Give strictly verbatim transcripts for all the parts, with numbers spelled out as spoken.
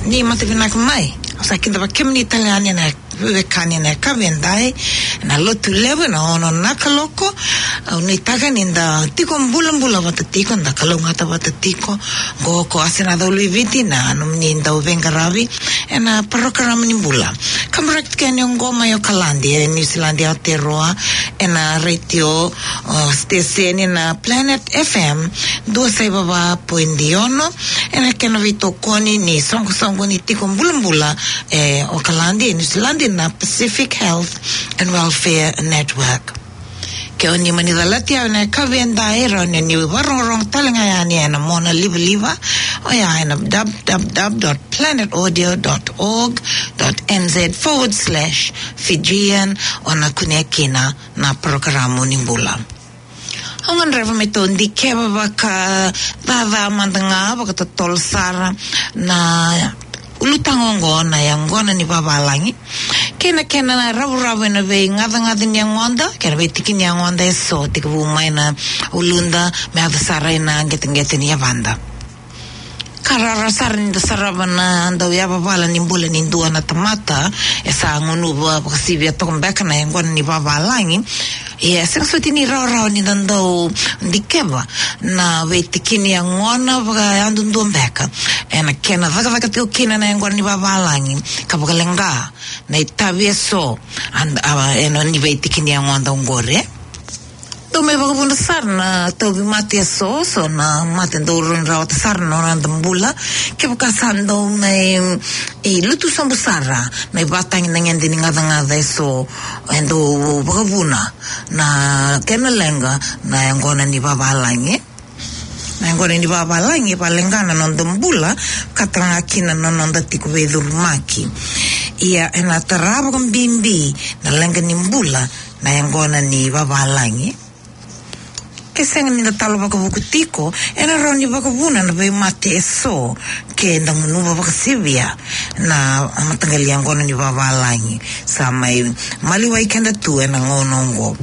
ni matavina mai sa kinda ba kimni italiani na vekani na kavendai na lotu lewe na ono nakaloko ni taga ninda tiko mbula-mbula wata tiko nda kalungata wata tiko goko asina da uliviti na anum ninda uvenga ravi ena parokarama nimbula kamrakt kene ngoma yo kalandi e New Zealand Aotearoa ena radio uh, station na Planet F M dua saiba poindiono ena kena vito koni ni songo songo ni tiko mbula-mbula e o kalandi e New Zealand na Pacific Health and Welfare Network. Ke oni manila latia na kavenda era ne ni warong talenga ya ni na mona live liva o ya na w w w dot planet audio dot org dot n z forward slash Fijian ona kunekina na programo nimbula. Ongan reva meto ndi keba baka dava mandanga baka tol sara na ulutangongo na yangona ni babalangi kena kena na rabu rabu na ve ngada ngada ni ngonda kena ve tiki ni ngonda so tika bu mai na ulunda me avsara ina ngete ngete ni yavanda karara sarin da sarabana anda ya babala ni mbula ni ndua na tamata esa ngunu ba kasivia tokombeka na yangona ni babalangi ya sasa tini rao rao ni dando ndikeva na vetikini ya ngona vaga andu ndombeka ena kena vaga vaga teo kena na ngona ni babalangi kabuka lenga na itavia so and uh, ena ni vetikini ya ngona ngore do me vaga bunda sarna tobi mate so so na mate ndoro rao sarna na ndambula kebuka sando me e lutu sambu sara na batang nangende ni ngada ngada so endo vaga buna na kena lenga na ngona ni babalangi na ngona ni babalangi palengana nondambula katanga kina nononda tiku vedurmaki ia ena taraba con bimbi na lenga ni mbula na ngona ni babalangi ke senga ni talo baka buku tiko ena roni baka buna na be mate so ke ndangunu baka sivia na amatangali ngona ni babalangi sama maliwa ikenda tu ena ngono ngo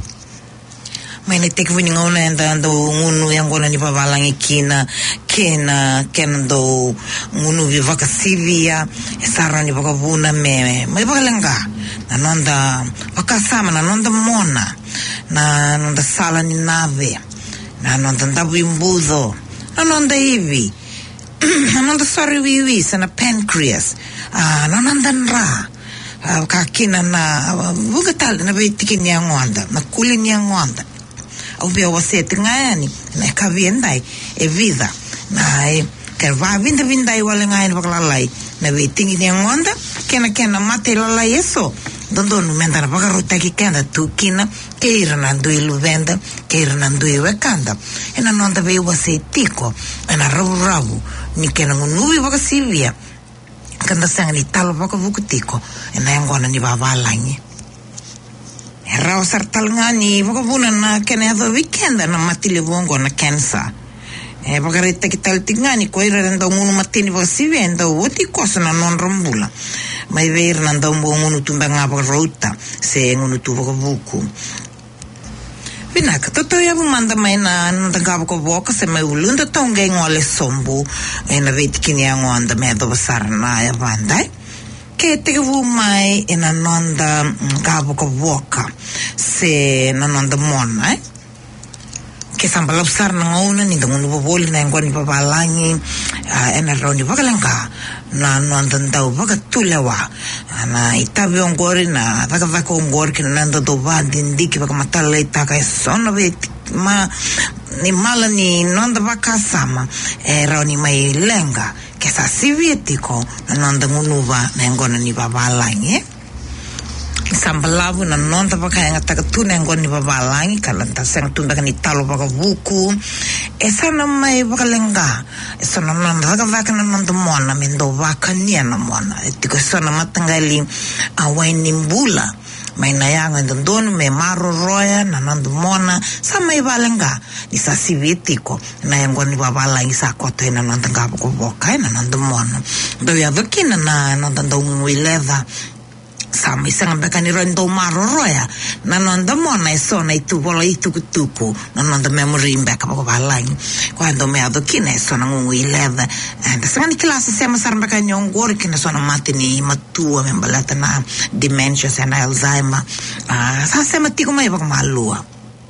maine teke vini ngona enda ndo ngunu ngona ni babalangi kina kena kena ndo ngunu vi baka sivia esara ni baka buna me mai baka lenga na nonda baka sama na nonda mona na nonda sala ni nave na nonda ndabu imbudo na nonda hivi na nonda sorry wiwi sana pancreas ah na nonda nra uh, kakina na bugatal na betiki ni ngwanda na kuli ni ngwanda au bia wasete ngani na kaviendai e vida na e kerva vinda vinda wala ngai baklalai na betiki ni ngwanda kena kena mate lalai eso dondo no mendara bagarota ki kenda tukina keira na ndui luvenda keira na ndui wekanda ena nonda ve wase tiko ena rabu rabu ni kena ngunuvi baka sivia kanda sanga ni talo baka vuku tiko ena ngona ni babalangi era sartal ngani baka buna na kena hado weekenda na matile bongo na cancer e baka reta ki tal tingani ko ira ndo ngunu matini baka sivia ndo oti kosa na non rombula mai ver nanda un ngunu tumba ngapa rota se ngunu tu baka buku Vinaka, toto ya manda mai na nanda ngapa ko boka se mai ulunda tonga ngole sombu e na vetikini ya ngonda me do basara na ya vandai ke te vu mai e na nanda ngapa ko boka se na nanda mona eh ke sambala besar na ngona ni ngunu boboli na ngoni babalangi e na roni bakalanga na nanda ndau baka tulewa na itabi ongori na baka baka ongori kina nanda do bandi ndiki baka matala itaka esona be ma ni mala ni nanda baka sama e raoni mai lenga ke sa sivietiko na nanda ngunuva na ngona ni babalangi sambalavu na nonta baka yang ataka tuna ngoni babalangi kalanta sang tunda kani talo baka buku esa na mai baka lenga esa na nanda baka baka na nonta mona mendo baka nia na mona etiko esa na matangali awai nimbula mai na yanga ndondonu me maro roya na nonta mona sa mai balenga isa sivitiko na ngoni babalangi sa koto na nonta ngabo ko boka na nonta mona do ya dokina na nonta ndongu ileva sama isang baka ni rondo maro roya nanonda mona eso na itu bola itu kutuku nanonda memory back apa balang quando me ado kina eso na ngu ileva and sanga ni klase sema sar baka nyongor kina so na matini matua membalata na dementia and Alzheimer ah sa sema tiko mai baka malua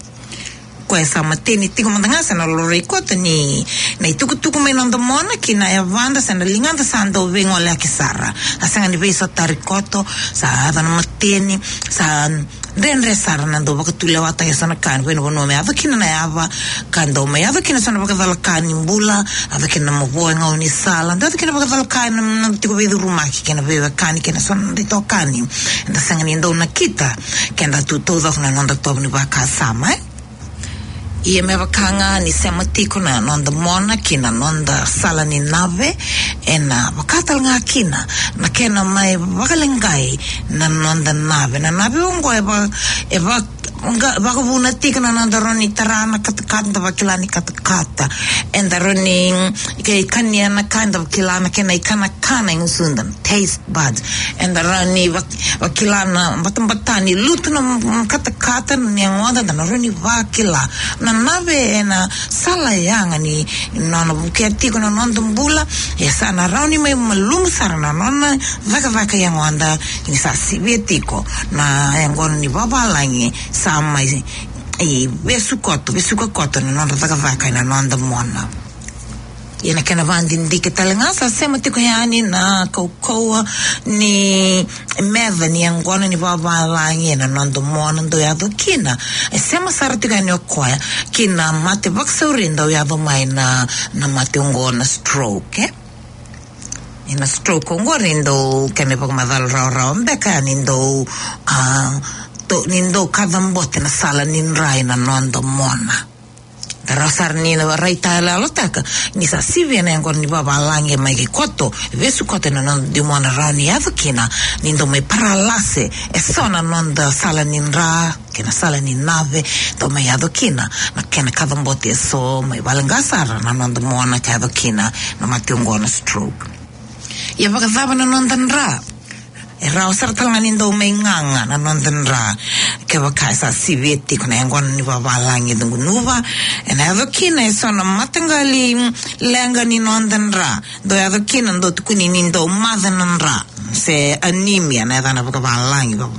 essa matini tiko mandangasa na lo ricota ni na itukutuku me non domona kina e vanda sa na linganda sando vengo le akisara asanga ni veso tarikoto sa ada na matini sa renre sara na do baka tulewata ya sana kan bueno no me ava kina na ava kando me ava kina sana baka dal kan imbula ava kina mo boenga ni sala ava kina baka dal kan no tiko vedo rumaki kina vedo kan kina son di tokani nda sanga ni ndo na kita kenda tu todo na nonda tobni baka sama eh ia me wakanga ni sema tiko na nonda mona kina nonda sala ni nave e na wakatal nga kina na kena mai wakalengai na nonda nave na nave ungo e wa e wa nga wakavuna tika na nonda roni tarana katakata wakilani katakata enda roni ke kania na kind of kilana kena ikana kana ingusundan taste buds enda roni wakilana batambatani lutu na katakata ni ngoda na roni wakila na nave e na sala yanga ni nona buke tiko na nonda mbula e sana rauni mai malum sara na nona vaka vaka yang wanda ini sa sivietiko na yang gona ni babalangi sama i vesukoto vesukoto na nonda vaka vaka na nonda mona ina kena vandi ndike talangasa sema tiko yani na kaukoa ni meva ni angona ni baba langi na nonda mona ndo yado kina e sema sara tika ni okoya kina mate vaksaurinda yado mai na na mate ungona stroke eh? Ina stroke ungorindo kene pag madal rao rao mbeka nindo uh, to nindo kadambote na sala ninrai na nonda mona Rasar ni na raita la lotaka ni sa sivia na ngor ni baba lange mai ke koto vesu kote na non di mona rani avkina ni ndo mai paralase e sona non da sala ninra ke na sala ni nave to mai adokina na kena kadambote so mai balangasara na non da mona ka adokina na mationgona stroke ia baka vaba na non danra e rao sartalanga nindo menganga na nondenra ke wakai sa siveti kuna yangon ni babalangi dungu nuva e na yadokina e sona matangali lenga ni nondenra do yadokina ndo tukuni nindo madananra se anemia na yadana babalangi babu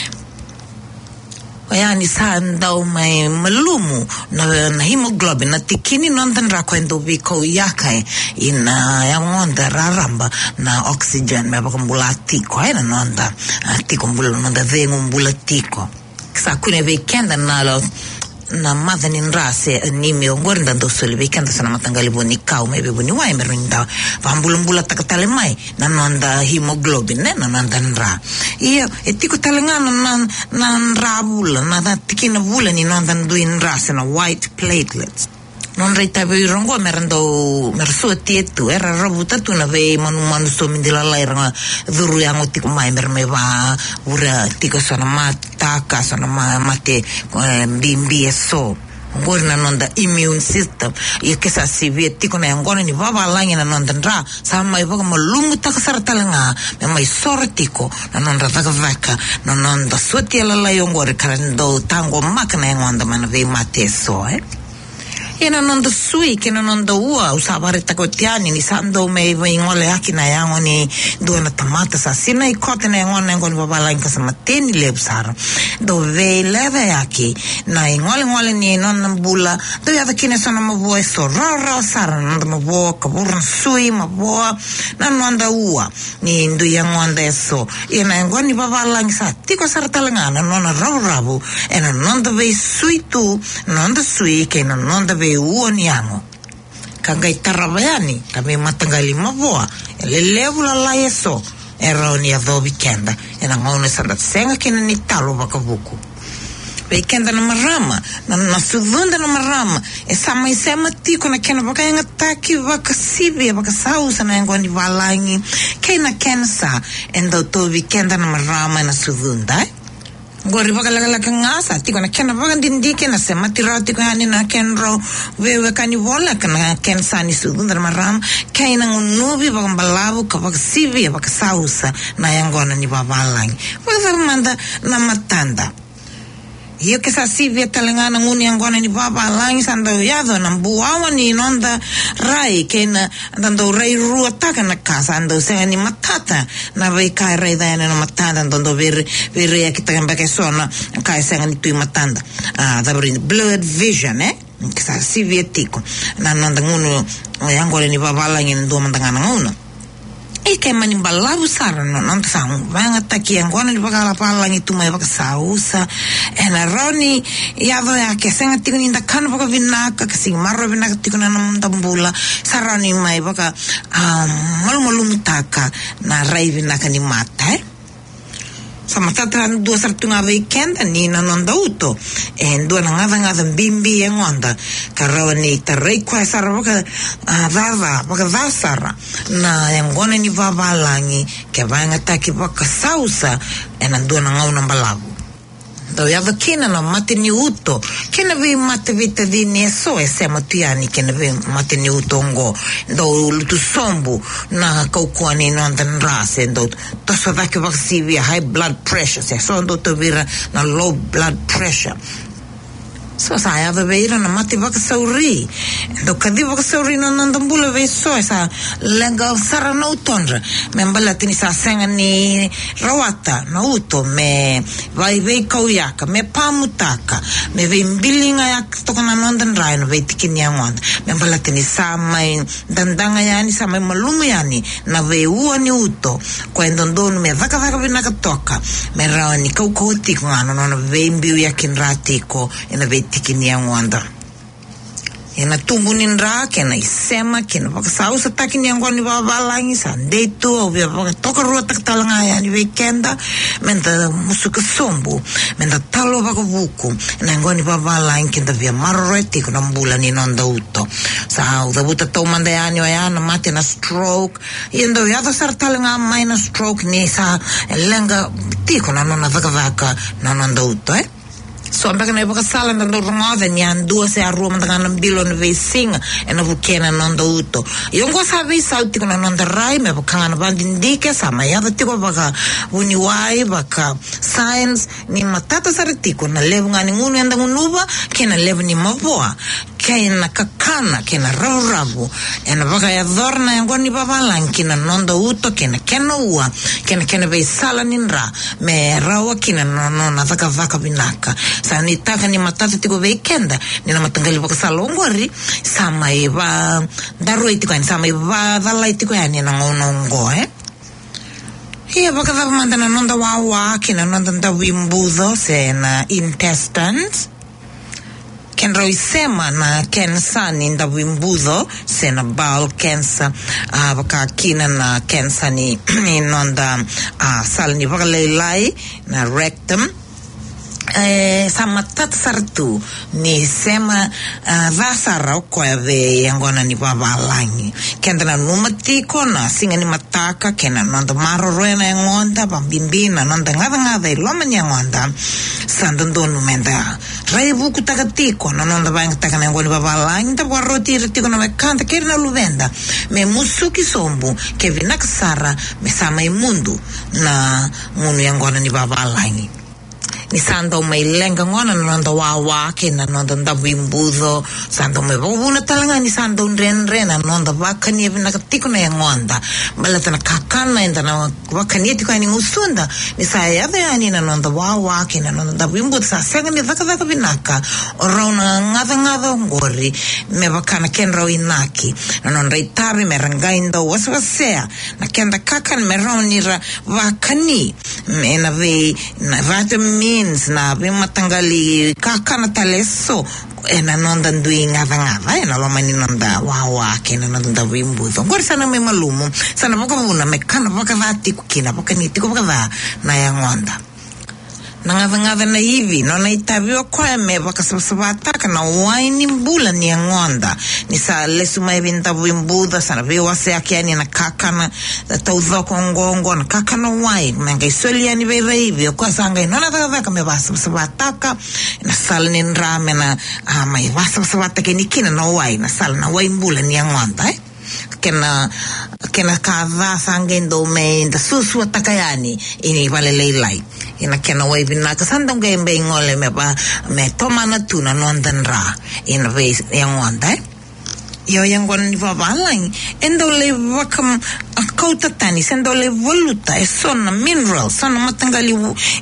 yani sandau mai malumu na, na hemoglobin na tikini nondanra kwendo biko yakai ina yangonda raramba na oxygen me bakumbula tiko ina nonda tiko mbula nonda vengu mbula tiko sa kune weekend na lo na madanin rase anemia ngornda ndo sole weekend sana matangali boni kau me be boni wai merinda vambula-mbula takatale mai na nonda hemoglobin ne na nonda nra ia etiko talengana na na rabula na tikina bula ni nonda nduin rase na white platelets non reita be rongo merendo merso tietu era rabuta tu na ve manu manu so mindila laira duru yang tiko mai merme va ura tiko sana mata ka sana mate bimbi eso ngorna nonda immune system ia kesa sivie tiko na ngona ni baba langi na nonda ndra sama ibo mo lungu takasar talanga me mai sortiko na nonda takavaka na nonda sotia la la yongore karando tango makna ngonda mana ve mate so eh ina nonda sui kina nonda ua usabare takotiani ni sando me ingole akina yango ni dona tamata sa sina ikote na ngone ngone babala inka sama teni lebsar do ve leve aki na ingole ngole ni non bula do ya kina sona mo eso rara sara nonda mo bo kabur sui mo bo na nonda ua ni ndu yangonda eso ina ngone babala inka tiko sartalangana nona rabu rabu ena nonda ve sui tu nonda sui kina nonda ve uoniamo kangai tarabayani kami matangali mavoa le levula la eso eroni ado weekenda ena ngone sanda senga kina ni talo bakabuku weekenda na marama na nasudunda na marama e sama isema tiko na kena baka yanga taki baka sibi baka sausa na ngoni valangi kena kensa endo to weekenda na marama na sudunda eh? Gori baka laka laka ngasa tiko na kena baka dindike na sema tira tiko hani na kenro wewe kani wola kana ken sani sudundar maram kaina ngunubi baka mbalabu ka baka sivi baka sausa na yangona ni babalang baka manda na matanda Iyo ke sa sivia talangana nguni angona ni baba lang sando yado na buawa ni nonda rai kena dando rai rua taka na casa ando se ni matata na vai kai rai dana na matanda dando ver ver ya kita kamba ke sona kai se ni tu matanda ah da blurred vision eh ke sa sivia tiko na nonda ngunu angona ni baba lang ni do mandanga ngunu Ike mani balabu sara no non sang vanga taki angona ni bakala pala ngi tuma baka sausa ena roni ya do ya ke senga tikuni nda kan baka vinaka ke sing marro vinaka tikuna nam tambula sarani mai baka um, malu malu mitaka na rai vinaka ni mata eh sama tatra dua sartunga weekend ni na nonda uto en dua na ngada ngada bimbi en onda karoni tarai kwa sara baka vava baka vasara na en gona ni vava langi ke vanga taki baka sausa en dua na ngau na balabu do ya vakina na mate ni uto kena ve mate vita di ne so e se matiani kena ve mate ni uto ngo do lutu sombu na kaukwani no andan rase do to so va ke vaksivia high blood pressure se so do to vira na low blood pressure so sa ya veira na mate vaksauri do kadi vaksauri no nandambula ve so esa lenga sara no tonra me mbala tini sa senga ni rawata no uto me vai ve kauyaka me pamutaka me ve mbilinga ya tokana nondan rai no ve tikini amon me mbala tini sa mai dandanga yani sa mai malumu yani na ve uani uto kwendo ndonu me vaka vaka vinaka toka me rawani kau kau tiko ano no ve mbiu ya kinratiko ina ve tikini ang wanda ina tumbunin ra kena isema kena baka sausa takini ang wani babalangi sa detu o bia baka toka rua taktalanga ya ni weekenda menta musuka sombu menta talo baka buku ina ang wani babalangi kenda via maroreti kuna mbula ni nonda uto sa uda buta tau manda ya ni waya na mati na stroke indo yada sar talanga mai na stroke ni sa lenga tiko na nona vaka vaka na nonda uto eh so ambaka na ibaka sala na rongoda ni andua se arua mandanga na bilo na vesinga e na vukena nonda uto yongo sabi sauti kuna nonda rai me baka na bandindike sama yada tiko baka uniwai baka science ni matata saritiko na levu ngani ngunu yanda ngunuba kena levu ni maboa kena kakana kena rabu rabu ena baka ya dhorna yango ni babalang kena nonda uto kena kena ua kena kena vei sala ninra me rawa kena nona vaka vaka binaka sa ni taka ni matata tiko weekenda ni na matangali baka salongori sama iba darui tiko yani sama iba dhalai tiko yani na ngonongo eh iya baka dhava mandana nonda wawa kena nonda nda wimbudo se na intestines ken roi sema na cancer ni nda wimbudo se na bowel cancer uh, baka kina na cancer ni ni nonda uh, sal ni baka leilai na rectum eh sama tat sartu ni sema uh, vasara ko ave yangona ni babalangi kendana numatiko na singa ni mataka kena nonda marorena ngonda bambimbina nonda ngada ngada loma nyangonda sandondo numenda raibu kutakatiko na nonda bang takana ngoni babalangi ta waroti ritiko na mekanta kerna luvenda me musuki sombu kevinak sara me sama imundu na ngunu yangona ni babalangi ni sando mai lenga ngona nonda wawa kena nonda ndabimbudo sando me bobuna talanga ni sando ren ren nonda wakani evina katiko na ngonda balata na kakana enda na wakani tiko ni musunda ni saya ave ani na nonda wawa kena nonda ndabimbudo sa senga ni vaka vaka binaka orona ngada ngada ngori me wakana kenro inaki na nonda itabi me rangainda waswasea na kenda kakan me ronira wakani me na ve na vitamin na bimatangali kakana taleso ena nonda ndui ngava ngava ena loma ni nonda wawa kena nonda wimbudo ngori sana me malumu sana boka una me kana boka vati kukina boka ni tiko boka va na yangonda Nangava-ngava na hivi no na itavio kwa me vakasavasavata na waini mbula ni ngonda ni sa lesu mai vintavu imbuda sana vio wase akiani na kakana tauzo kongongo na kakana wai menga isoli ani veva hivi kwa sanga no na vaka me vasavasavata na sal ni nrame na ah, mai vasavasavata ke nikina na wai na sal na wai mbula ni ngonda eh kena kena kava sangendo me nda susu atakayani ini vale leilai ina kena wai bina kasandong game be ngole me ba me toma na tuna nondan ra ina ve yang wanda yo yang gon ni valang endo le vakam akauta tani sendo le voluta e sona mineral sona matangali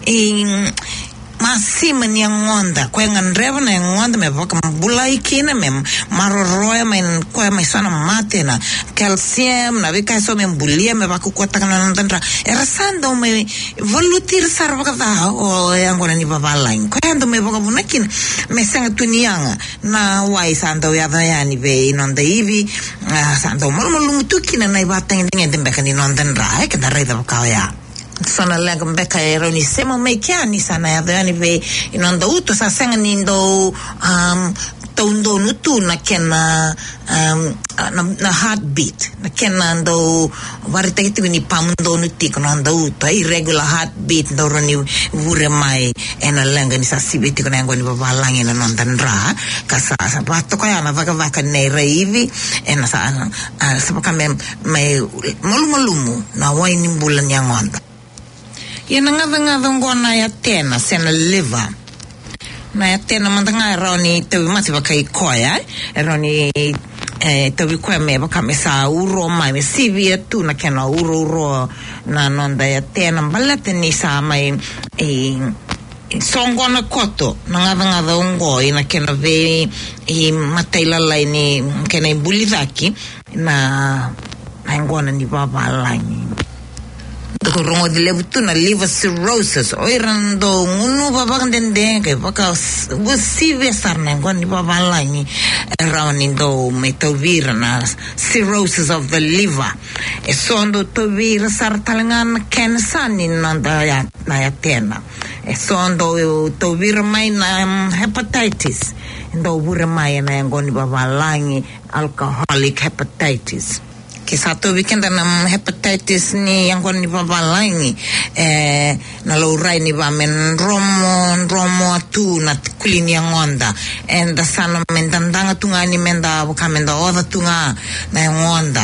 in masima ni ngonda kwa nganreva na ngonda me vaka bulai kina me maroroya me kwa me sana mate na calcium na vika so me bulia me vaka kwa takana nandra era sando me volutir sarva kada o yangona ni babalain kwa ando me vaka bunakin me senga tunianga na wai sando ya yani ve inonda hivi sando molmo tukina na ibata ngende mbeka ni nondra e kada reda vaka ya sana lega mbeka ero ni sema mekiani sana ya dhani ve inonda uto sa senga nindo um tondo nutu na kena um na, na heartbeat na kena ndo varita kitu ni pamundo nuti kono ndo uto irregular heartbeat ndo roni vure mai ena lenga ni sa sibiti kono yango ni babalangi na nonda ndra kasa sa bato kwa yana vaka vaka neira hivi ena sa uh, sabaka me me molumolumu na waini mbula nyangonda Yana ngava-ngava ngona ya tena sena liver. Na ya tena mandanga roni tawi mati wakai koya, roni eh tawi koya me wakame sa uro mai me sivia tu na kena uro uro na nonda ya tena balate ni sa mai e songona koto na ngava-ngava ngo ina kena ve i mataila lai ni kena imbulidaki na na ngona ni baba langi. Ko rongo de levutu na liver cirrhosis oirando unu babang dende ke baka wasive sarna ngoni babalangi around indo metovira na cirrhosis of the liver e sondo tovira sartalangan cancer ni nanda ya na ya tena e sondo tovira mai na hepatitis indo bure mai na ngoni babalangi alcoholic hepatitis che satu weekend na hepatitis ni yang kon ni babalangi eh na laurai ni ba men romo romo atu na kulini yang onda and the sana mendandanga tunga ni menda bukamenda oda tunga na onda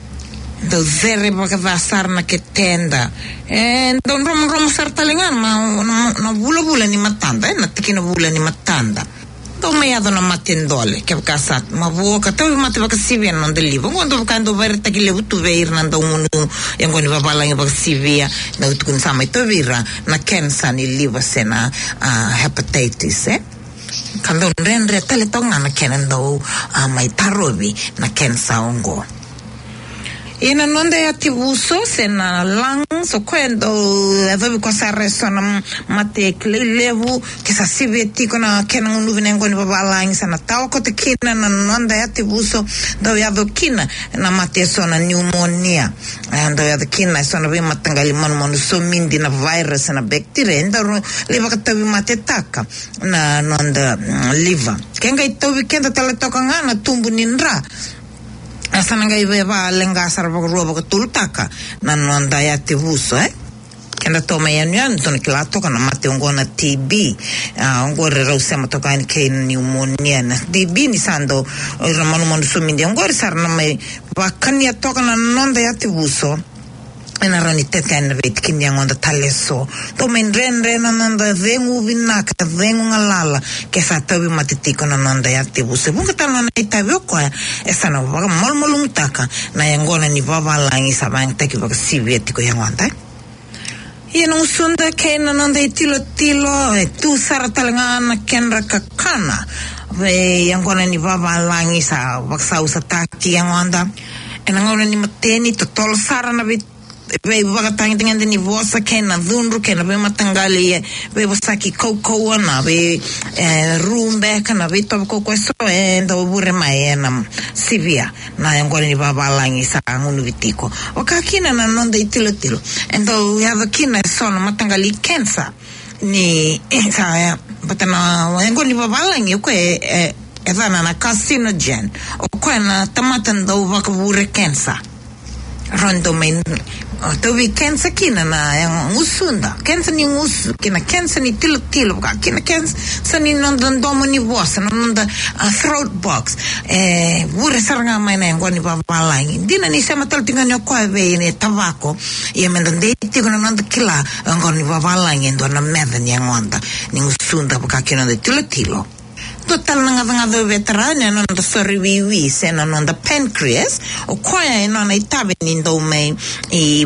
do zere baka vasar na ketenda and don romo romo sartalingan ma na bula bula ni matanda na tikina bula ni matanda to me ado na matendole che kasat ma voka to mate baka sivia non delivo quando quando verta che le utu veir nando unu yango ni babala ngi baka sivia na utu kun sama to vira na cancer ni liver sena uh, hepatitis eh kando rendre tele tonga na kenendo uh, mai tarobi na cancer ongo ina nonda ya tivuso sena lang so quando avevo cosa resona mate levu che sa siveti kona kena unu venengo ni babalang sana tao ko te kina na nonda ya tivuso do ya do kina na mate sona pneumonia and do ya do kina sona vi matangali mon mon so mindi na virus na bacteria ndo leva ka tavi mate taka na nonda liver kenga ito weekend tala toka ngana tumbu ninra asana ngai beba lenga sarva roba tultaka na nonda ya tivuso eh kenda toma ya nyan ton kilato kana mate ngona T B ah ngore rausema toka ni ke pneumonia na T B ni sando ramano mon sumindi ngore sarna mai bakania toka na nonda ya tivuso ena rani teka ena veit kini ngonda taleso to men ren ren nonda vengu vinaka vengu ngalala ke sa tawi matitiko na nonda ya tivuso bunga tala na itavyo kwa esa na waga mol molung taka na yangona ni babalangi sabang teki waga sivietiko yangonda Ina usunda kena nonda itilo tilo e tu saratalangana kenra kakana ve yangona ni babalangi sa waksa usataki yangonda ena ngona ni mateni to tol sarana vit ve bagatangi dengan ni vosa kena dhunru kena ve matangali ve wasaki koko na ve rumbe kana ve to koko so endo bure mai na sivia na yangona ni babalangi sa ngunu vitiko wakakina na nonda itilo tilo endo ya vakina so na matangali cancer ni sa patana ngoni babalangi ko e e vana na carcinogen o ko na tamatan do vakavure cancer rondo men to vi cancer kina na yang usunda cancer ni us kina cancer ni tilo tilo ka kina cancer ni non don domo ni vosa non da throat box eh vure saranga mai na ngoni babalangi dina ni sama tal tinga ni ko ve ni tabako e men de ti ko non da kila ngoni babalangi ndo na meda ni ngonda ni usunda ka kina de tilo tilo total nga nga do veterana non da sorrivi se non da pancreas o qua non ai tabe nindo me e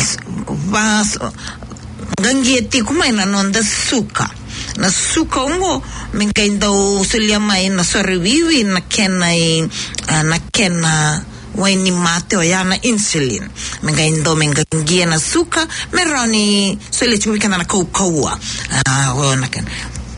vas gangieti come non da suka na suka ungo mengaindo sulia mai na sorrivi na kena na kena waini mate o yana insulin mengaindo mengangia na suka meroni sulia chubika na kokoa ah ona ken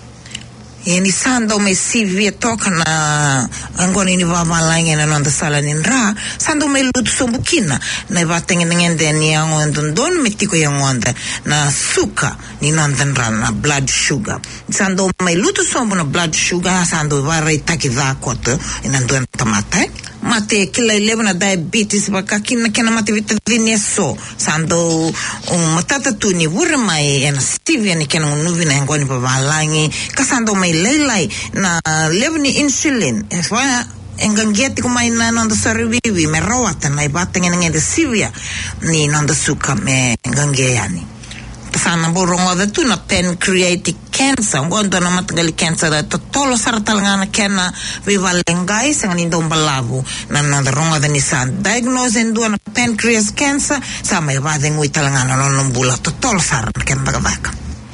e ni sando me sivia toka na angoni ni babalangi na nonda sala ni ra sando me lutu sombukina na batenge ngende ni angon don metiko yangonda na suka ni nonda ra na blood sugar sando me lutu sombu na blood sugar sando vara itaki va koto ina ndo tamate mate kila eleven na diabetes baka kina kena mate vitamini so sando um, matata tu ni wurmai ena stevia ni kena nuvi na ngoni babalangi kasando mai lelai na levni insulin eswa engangeti kuma ina nonda sarvivi me rawata na ibata ngene stevia ni nonda suka me ngangeyani sana borongo da tu na pancreatic cancer ngondo na matagali cancer da tolo saratal ngana kena vivalengai sangani ndombalavu na na rongo da ni san diagnose ndo na pancreas cancer sama va de ngui talangana non bula tolo sar ken daga baka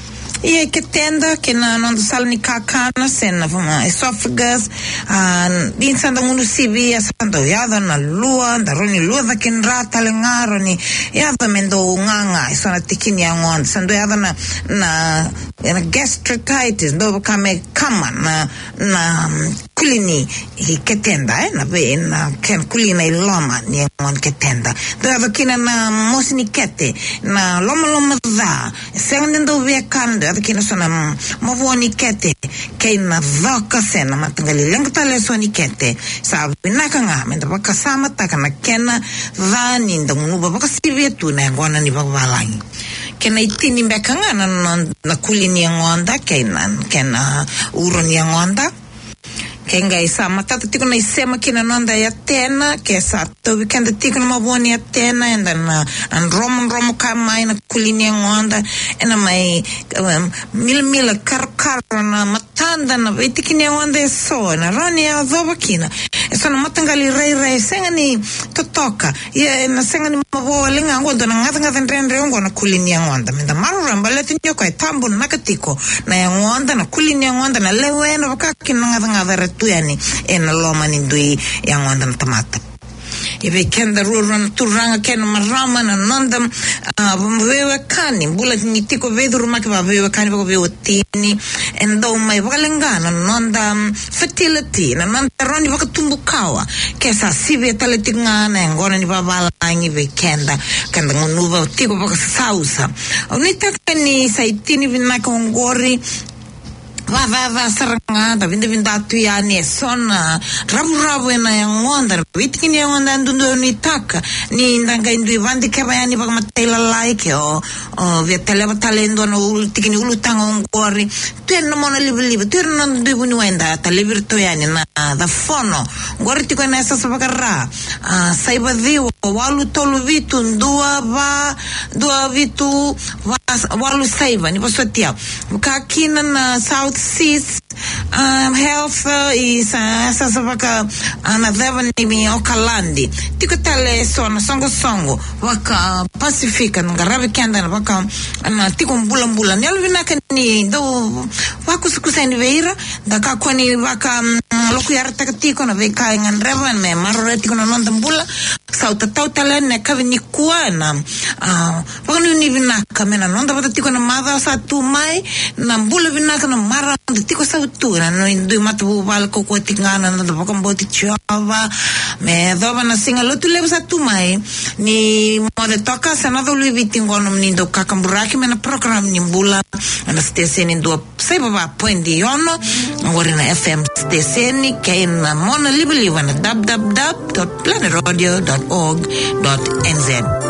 e che tenda che non salni kakana sen na esophagus an insanda uno si via sando yada na lua da roni lua da ken rata lengaro ni yada mendo nganga isona tikini angon sando yada na na na gastritis ndo kame kama na na kulini i che tenda eh na be na ken kulina i loma ni angon che tenda do yada kina na mosni kete na loma loma da sendo via kanda kina sona mavoni kete kena vaka sena matangali lengtale soni kete sa vinakanga menda baka sama takana kena vani ndungu baka sivetu na ngona ni babalangi kena itini mbekanga na na kulini ngonda kena kena uroni ngonda kenga isa matata tiko na isema kina nonda ya tena kesa to weekend tiko na maboni ya tena and then uh, and romo romo kama ina kulini ngonda ena mai um, mil mil kar kar na matanda na itikini ngonda so na rani ya zoba kina eso na matangali rei rei senga ni totoka ya na senga ni mabo lenga ngondo na ngata ngata ndendre ngona kulini ngonda menda maru ramba leti nyoko e tambo na nakatiko na ya ngonda na kulini ngonda na lewe na wakaki na ngata ngata tuyani en loma ni dui yang wanda tamata ibe kenda ruran turanga ken marama na nondam vewe kani bulat ni tiko vedur mak ba vewe kani ba vewe tini endo mai bakalengana nondam fertility na nanda roni ba tumbukawa kesa sive taletinga na ngona ni baba langi ve kenda kenda ngunuva tiko ba sausa unita kani saitini vinaka ngori va va va sarangada vinda vinda tu ya ne sona rabu rabu na yang onda witkini yang onda ndundo ni taka ni ndanga indui vandi ke bayani ba matela like o o via tele talendo no ultikini ulutanga ngori tu no mona live live tu no ndu buni wenda ta live to yani na da fono ngori tiko na esa sabakara saiba viu walu tolu vitu ndua va dua vitu walu saiba ni posotia kakina na south seas um, health uh, is uh, sasa waka anadheva ni mi okalandi tiko tale sona songo songo waka pasifika ngarabi kenda waka na tiko mbula mbula ni alvinaka ni do waku sukuseni veira daka kwani waka um, loku yarata tiko na veka nganreva me marore tiko na nonda mbula sauta tautala ne kavini kuana ah pagani ni vinaka mena non da tiko na mada sa tu mai na bula vinaka na mara de tiko sa tu na no indu matu val ko ko tingana na da pakamboti chava me dova na singa lotu leva sa tu mai ni mo de toka sa na do vitingono ni do kakamburaki mena program ni bula na steseni do sai baba poindi ono ora na F M steseni ke na mona libeli wana w w w dot planet radio dot org dot n z.